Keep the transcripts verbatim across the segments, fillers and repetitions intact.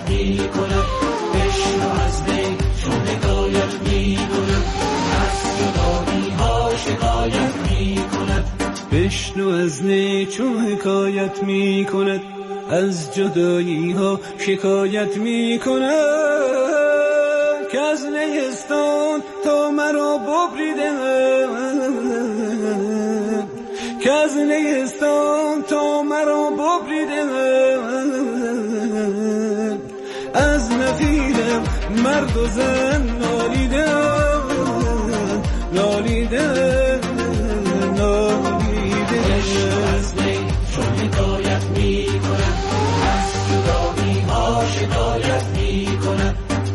می کند، بشنو از نی چون حکایت می کند، از جدایی ها شکایت می کند. بشنو از نی چون حکایت می کند، از جدایی ها شکایت می کند، که از نیستان تا مرا ببریده، که از نیستان تا مرا ببریده، از نفیرم مرد و زن نالیده، نالیده، نالیده. از نی چون حکایت می کند، از جدایی ها شکایت می کند.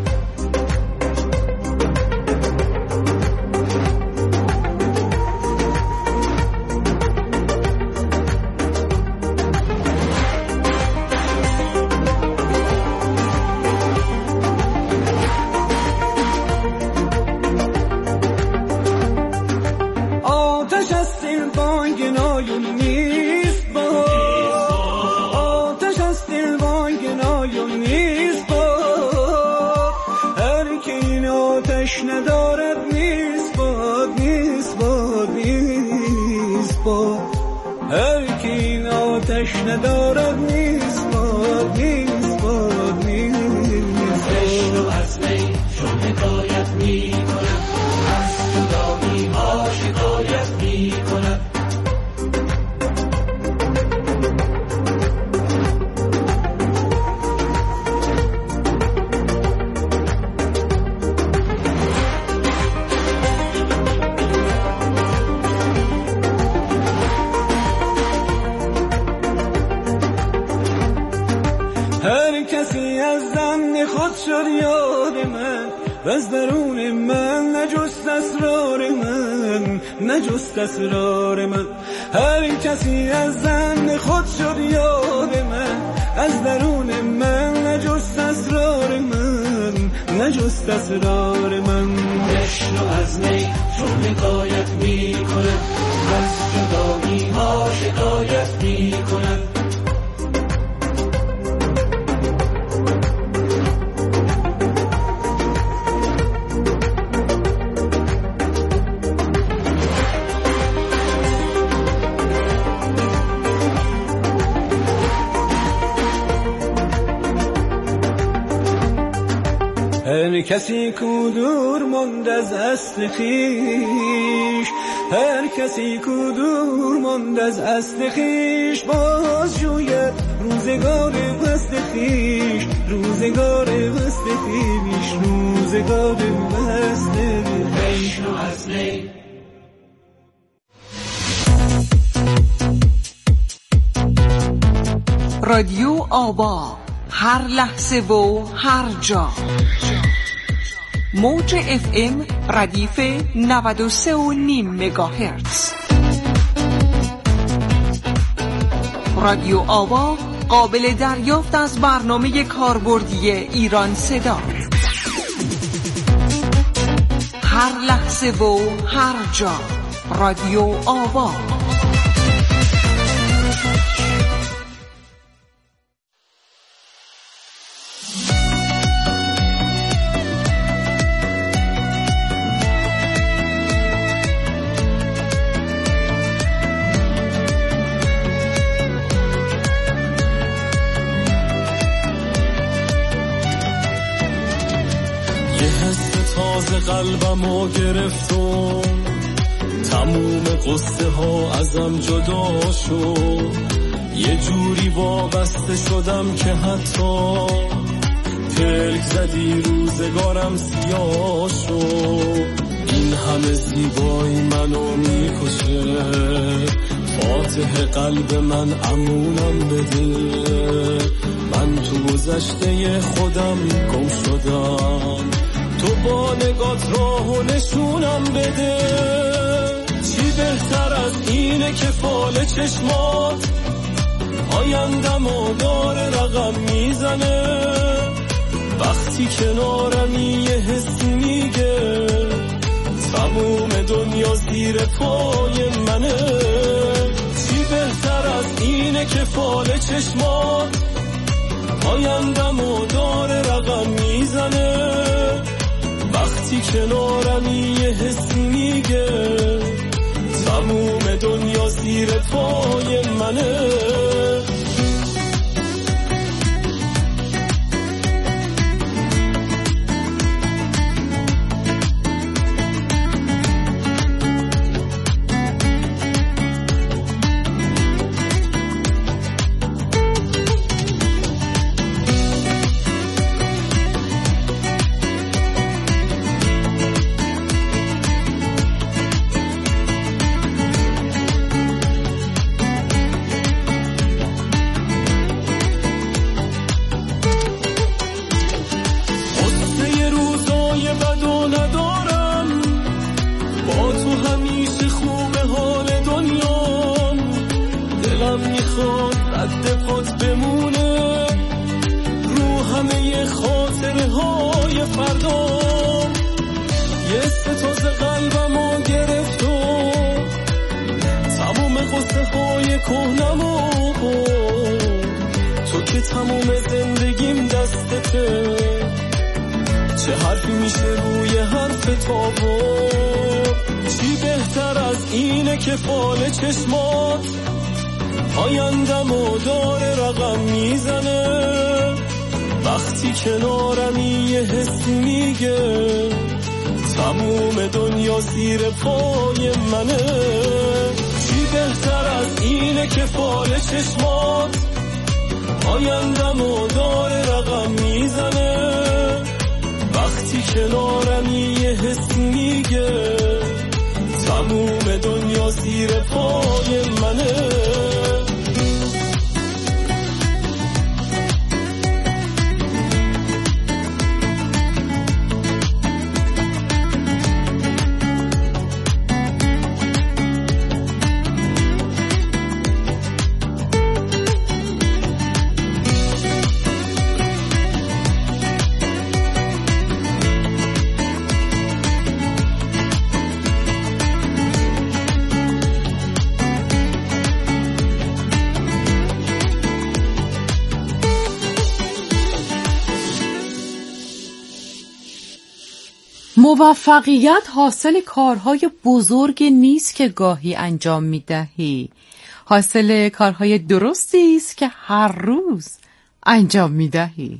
ندارد نیست باد، نیست باد، نیست باد. هر کی این آتش ندارد نیست باد، نیست باد، نیست. بشنو از نی چون حکایت می کند، از جدایی ها شکایت می کند. شد یاد من و از درون من نجست اسرار من، نجست اسرار من. هر کسی از زن خود شد یاد من، از درون من نجست اسرار من، نجست اسرار من. بشنو از نی چون حکایت می کند، از جدایی ها شکایت می کند. هر کسی کو دور ماند از اصل خویش، هر کسی کو دور ماند از اصل خویش، باز جوید روزگار وست خویش، روزگار وست خویش، روزگار وست خویش. از نی رادیو آوا، هر لحظه و هر جا. موج اف ام ردیف نود و سه و نیم مگاهرتز. رادیو آوا قابل دریافت از برنامه کاربردی ایران صدا. هر لحظه و هر جا. رادیو آوا. قلبمو گرفتم، تموم قصه ها ازم جدا شد، یه جوری وابسته شدم که حتی پلک زدی روزگارم سیاه شد. این همه زیبایی منو میکشه، فاتح قلب من امونم بده. من تو گذشته خودم گم شدم، تو با نگات راهو نشونم بده. چی بهتر از اینه که فال چشمات آیندمو داره رقم میزنه. وقتی کنارمی یه حسی میگه تموم دنیا زیر پای منه. چی بهتر از اینه که فال چشمات آیندمو داره کنارمی یه حسی میگه تموم دنیا زیر پای منه. تو که تموم زندگیم دستته، چه حرفی میشه روی حرف تابو؟ چی بهتر از اینه که فال چشمات آیندمو داره رقم میزنه. وقتی کنارمی یه حسی میگه تموم دنیا زیر پای منه. چی بهتر از اینه که فال چشمات آیندمو داره رقم میزنه. وقتی کنارمی یه حسی میگه تموم دنیا زیر پای منه. موفقیت حاصل کارهای بزرگ نیست که گاهی انجام می‌دهی، حاصل کارهای درستی است که هر روز انجام می‌دهی.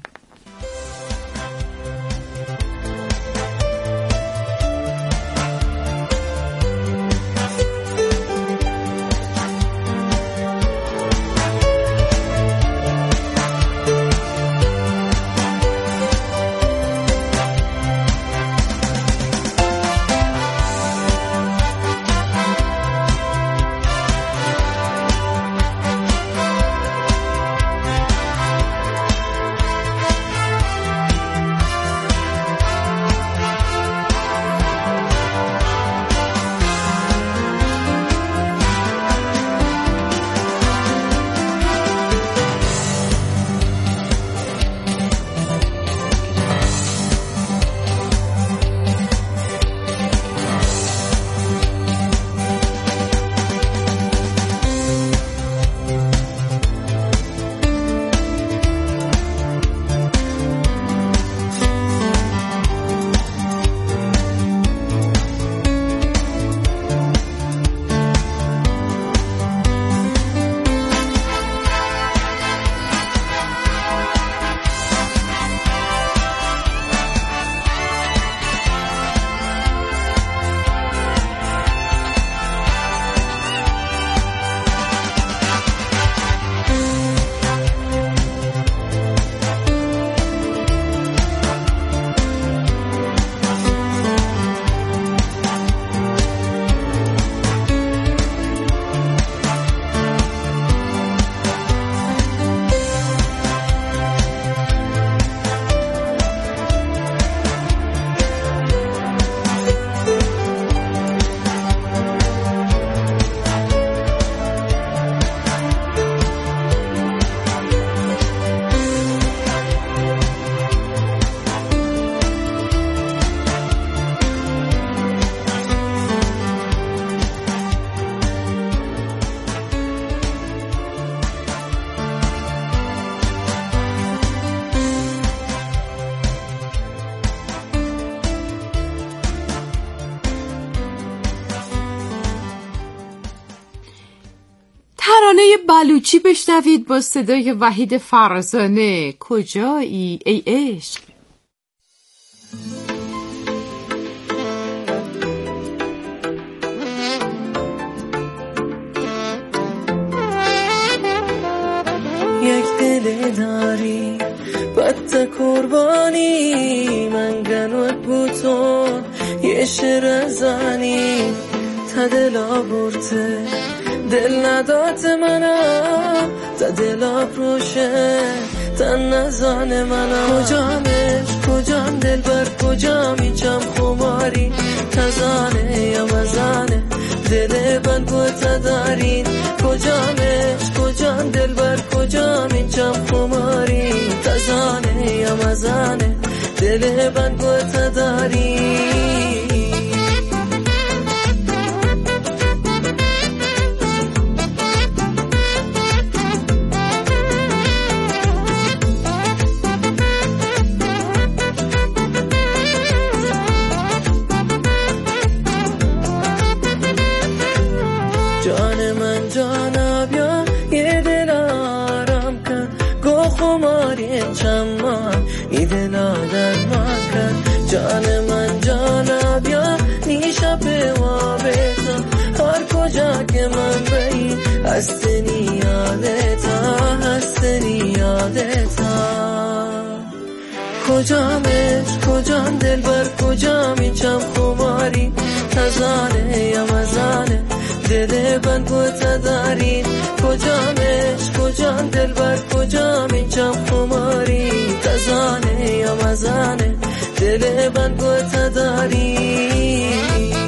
ترانه بلوچی بشنوید با صدای وحید فرزانه. کجایی ای عشق؟ یک دل داری بد قربانی من گنوت بوتون یه شر زنی تا دلا برته دل ندات منم تا دلا پروشه تا نزان منم کجامش کجام دل بر کجام ایچم خماری تزانه یا مزانه دل بند بوتا دارین کجامش کجام دل بر کجام ایچم خماری تزانه یا مزانه دل بند بوتا دارین جان من جانا بیا نیشا به ما بیتا هر کجا که من بایی هستنی یادتا هستنی یادتا کجامش کجام دل بر کجام ایچم خماری تزانه یا مزانه دل بند بوتا دارین کجامش کجام دل بر کجام ایچم خماری تزانه یا مزانه دل بند بوتا داری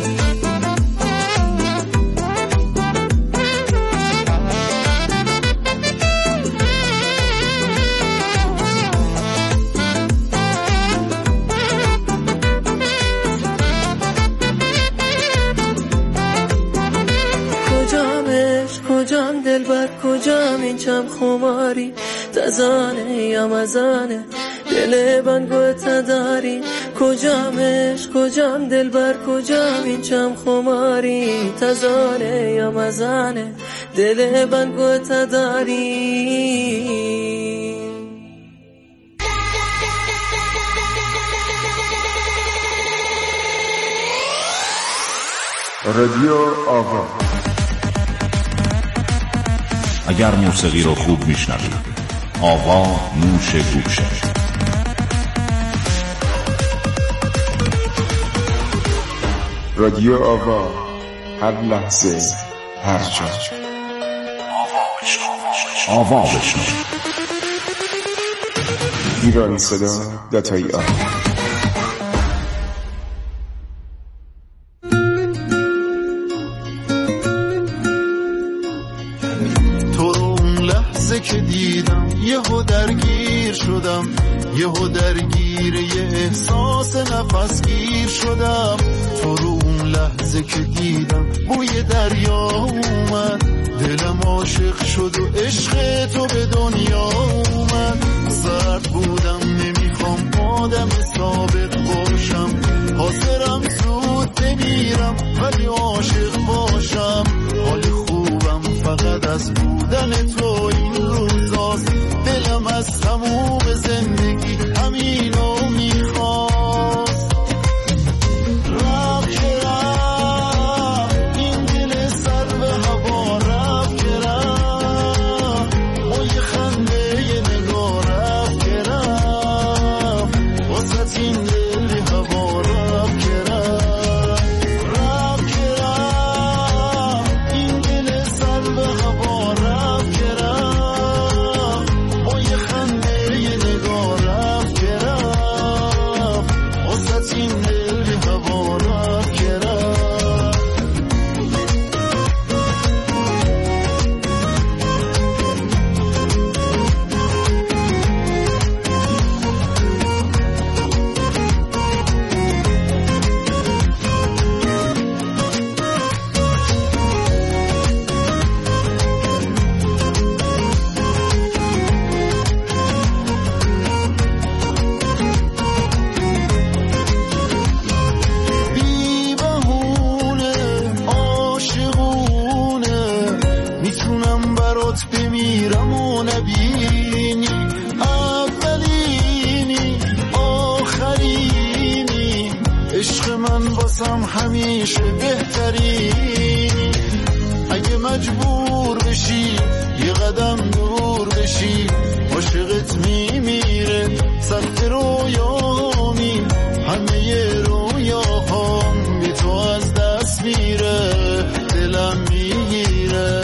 کجامش کجام دل بر کجام اینچم خماری تزانه یا مزانه دل بند گوتا داری کجامش کجام دل بر کجام اینچم خماری تزانه یا مزانه دل بند گوتا داری رادیو آوا. اگر موسیقی رو خوب میشنوید آوا نوش گوشه. رادیو آوا، هر لحظه هر جا آوا بشنو. ایران صدا داتایی آوا. که دیدم یهو درگیر شدم یهو درگیر یه احساس نفسگیر شدم تو رو اون لحظه که دیدم بوی دریا اومد دلم عاشق شد و عشق تو به دنیا اومد سرد بودم نمیخوام آدم سابق باشم حاضرم زود بمیرم ولی عاشق باشم حال خوبم فقط از بودن تو این روزاست دلم از تموم زندگی همینو میخواست رفت که رفت این دل سر به هوا رفت که رفت ما یه خنده یه نگاه رفت که رفت من واسم همیشه بهتری. اگه مجبور بشی یه قدم دور بشی، عاشقت میمیره سقف رویامی، همه رویاهام بی تو از دست میره، دلم میگیره.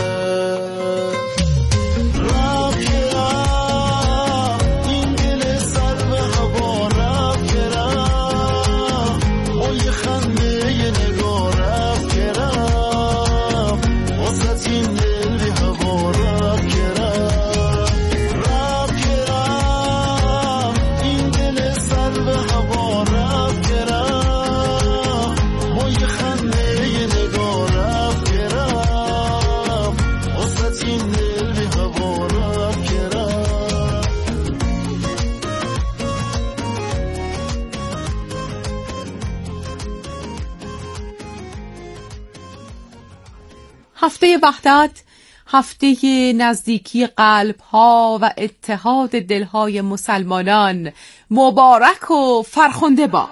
هفته وحدت، هفته نزدیکی قلب ها و اتحاد دلهای مسلمانان مبارک و فرخنده باد.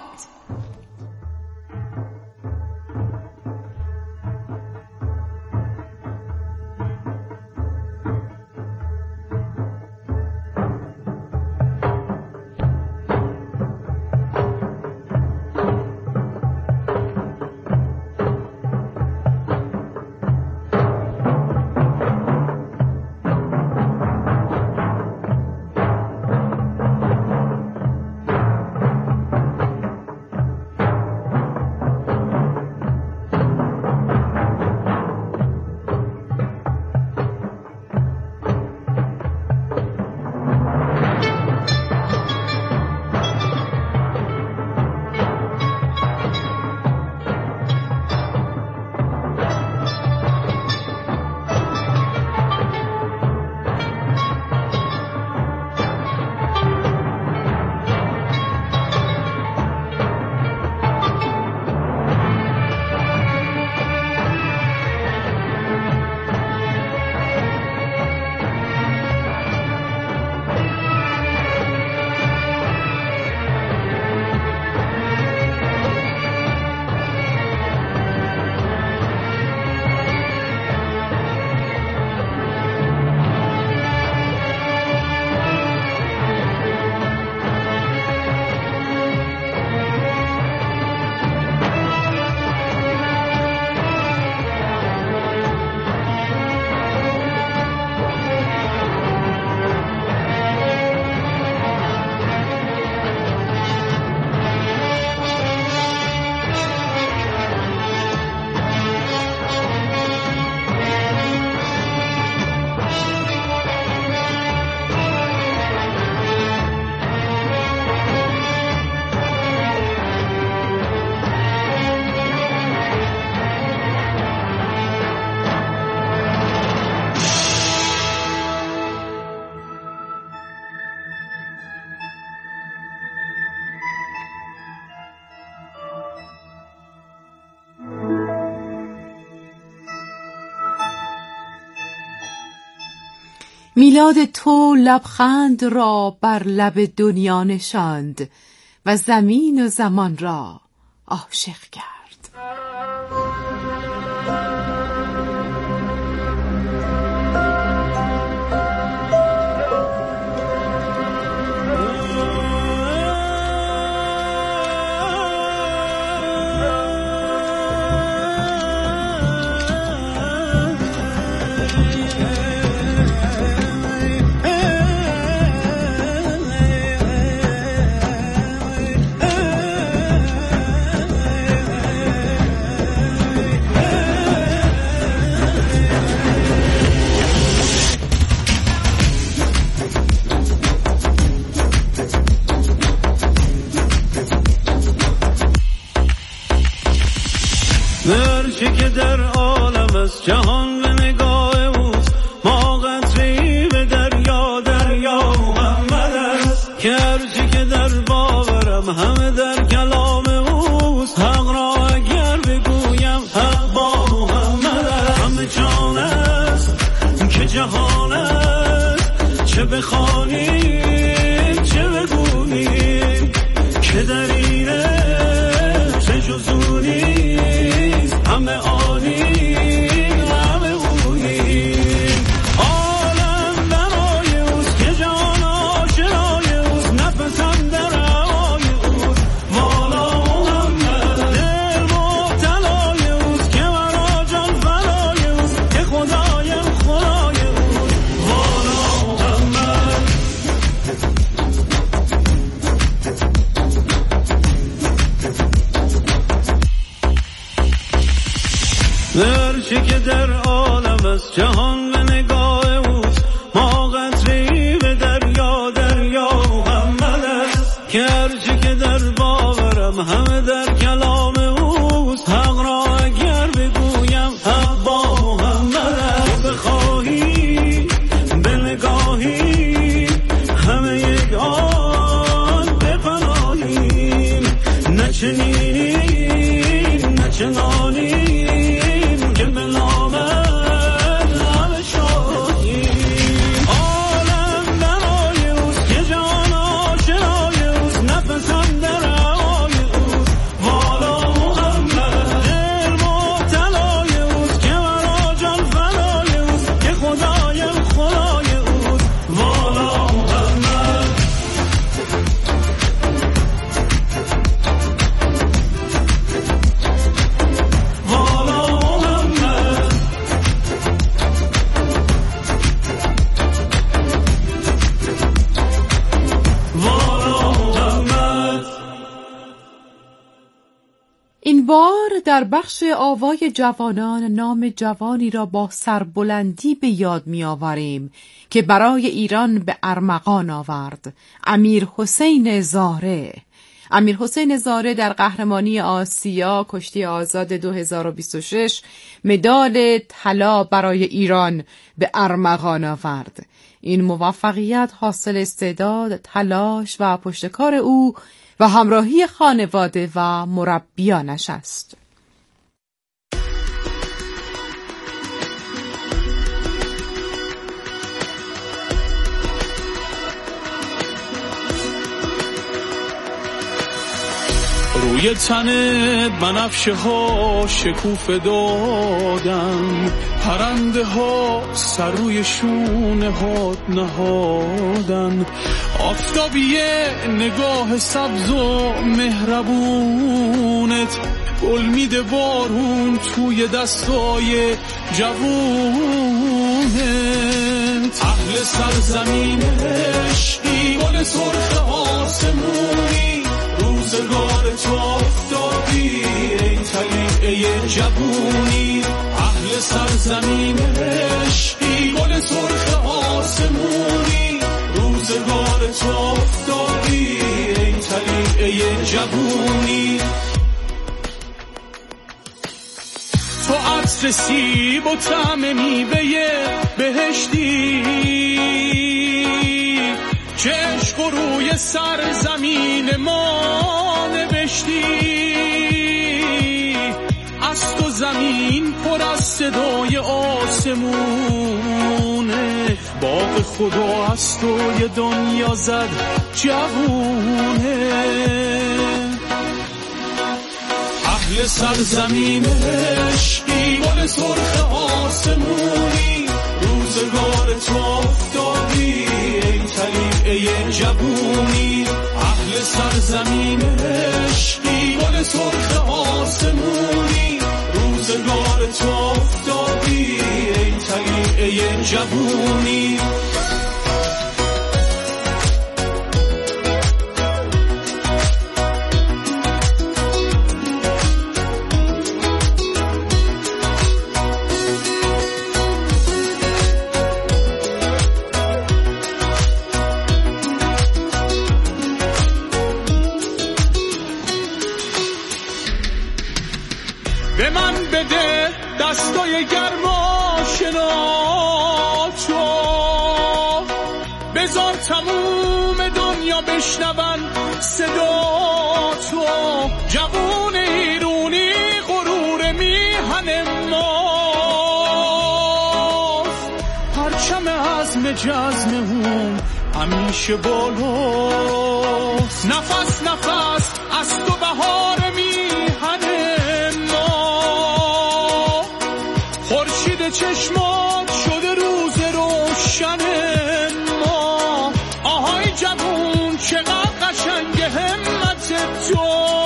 میلاد تو لبخند را بر لب دنیا نشاند و زمین و زمان را عاشق کرد. هرچی که در عالم است جهان به نگاه اوست، ما قطره‌ای به دریا دریا محمد است، که هرچی که در باورم همه در کلام اوست، حق را اگر بگویم حق با محمد است. همه جان است که جهان است، چه بخوانیم چه بگوییم، که در اینه چه جزور هرچی که در عالم است جهان به نگاه اوست، ما قطره‌ای به دریا، دریا محمد است. که هرچی که در باورم همه در کلام اوست، حق را اگر بگویم حق با محمد است. بخواهی به نگاهی همه یک آن بپناهیم، نه چنینیم نه چنانیم که به نام همه شاهیم. عالم برای اوست که جان آشنای اوست، نفسم در هوای اوست، والا محمد. دل مبتلای اوست که مرا جان فدای اوست، که خدایم خدای اوست، والا محمد. والا محمد. والا محمد. این بار در بخش آوای جوانان نام جوانی را با سربلندی به یاد می آوریم که برای ایران به ارمغان آورد، امیر حسین زاره. امیر حسین زاره در قهرمانی آسیا کشتی آزاد دو هزار و بیست و شش مدال طلا برای ایران به ارمغان آورد. این موفقیت حاصل استعداد، تلاش و پشتکار او و همراهی خانواده و مربیانش است. روی تنت بنفشه ها شکوفه دادن، پرنده ها سر روی شونه هات نهادن، آفتابیه نگاه سبز و مهربونت، گل میده بارون توی دستای جوونت. اهل سرزمین عشقی، گل سرخ آسمونی، روزگار تو آفتابی ای طلیعه جوونی. اهل سرزمین عشقی، گل سرخ آسمونی، روزگار تو آفتابی ای طلیعه جوونی. تو عطر سیب و طعم میوه بهشتی، که عشق روی سرزمین ما نوشتی. از تو زمین پر از صدای آسمونه، باغ خدا از تو یه دنیا زد جوونه. اهل سرزمین عشقی، گل سرخ آسمونی، روزگار تو آفتابی ای طلیعه جوونی. اهل سرزمین عشقی، گل سرخ آسمونی، روزگار تو آفتابی ای طلیعه جوونی. به من بده دستای گرم آشناتو، بذار تموم دنیا بشنون صداتو. جوون ایرونی غرور میهن ماست، پرچم عزم جزممون همیشه بالاست. نفس نفس از تو بهار میهن چشمات شده روز روشن ما. آهای جوون چقدر قشنگ همت تو،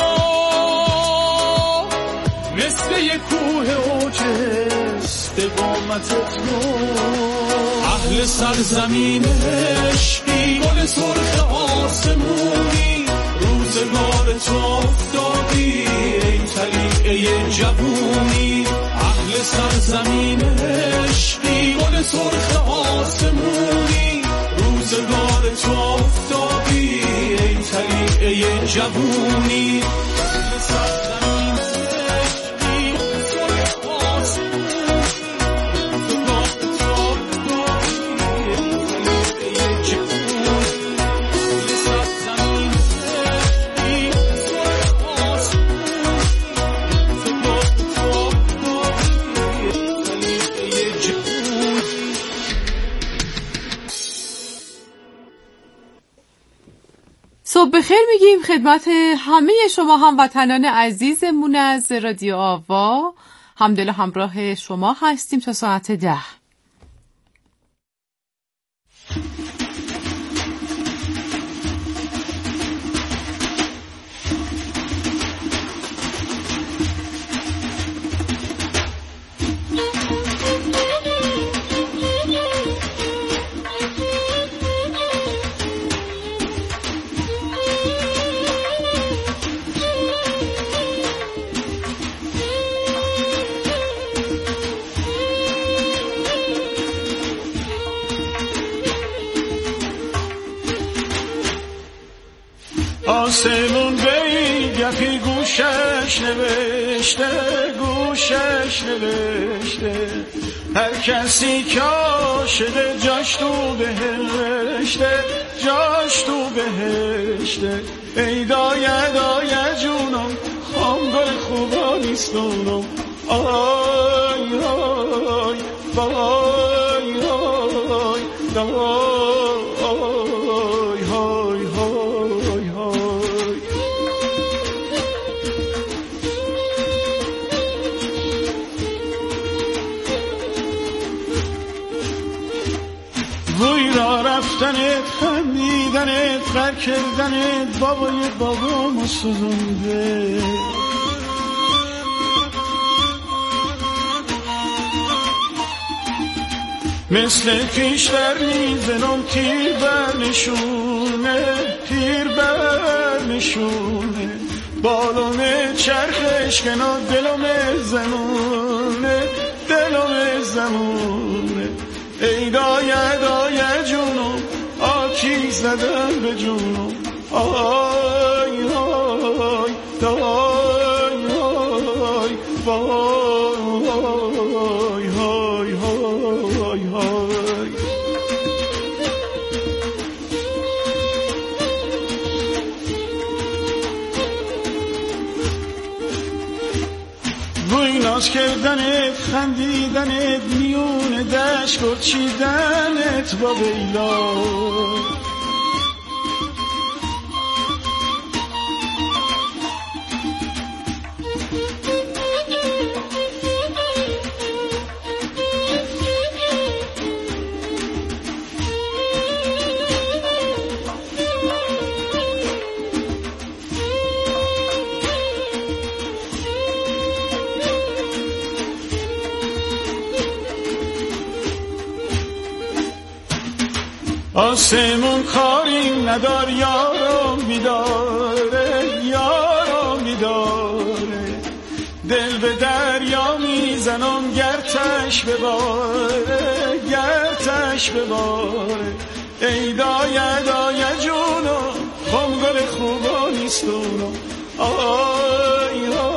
مثل یک کوه اوج استقامت تو. اهل سرزمین عشقی، گل سرخ آسمونی، روزگار تو آفتابی ای طلیعه جوونی. اهل زمین عشقی گل سرخ آسمونی روزگار تو آفتابی ای طلیعه جوونی صبح بخیر میگیم خدمت همه شما هموطنان عزیزمون از رادیو آوا. همدل و همراه شما هستیم تا ساعت ده. آسمون بیگفی گوشش نوشته گوشش نوشته هر کسی که عاشق جاش تو بهشته جاش تو بهشته ای دایه دایه جونم خام گل خوبا نیستونم آی آی بای آی دای رفتنت خندیدنت غر کردنت بابای بابا ما سوزونده مثل پیشتر میزنم تیر بر نشونه تیر بر نشونه بالوم چرخش کنار دلوم زمونه دلوم زمونه ای دایه دایه جونم آکی زدن به جونم آی آی دای آی وای های های های روی ناز کردنت خندیدنت میون دشت و چیدنت با بیلا آسمون کاری ندار یارم بیداره یارم بیداره دل به دریا میزنم گرتش بباره گرتش بباره ای دایه دایه جونم خم گل خوبا نیستونم آی آی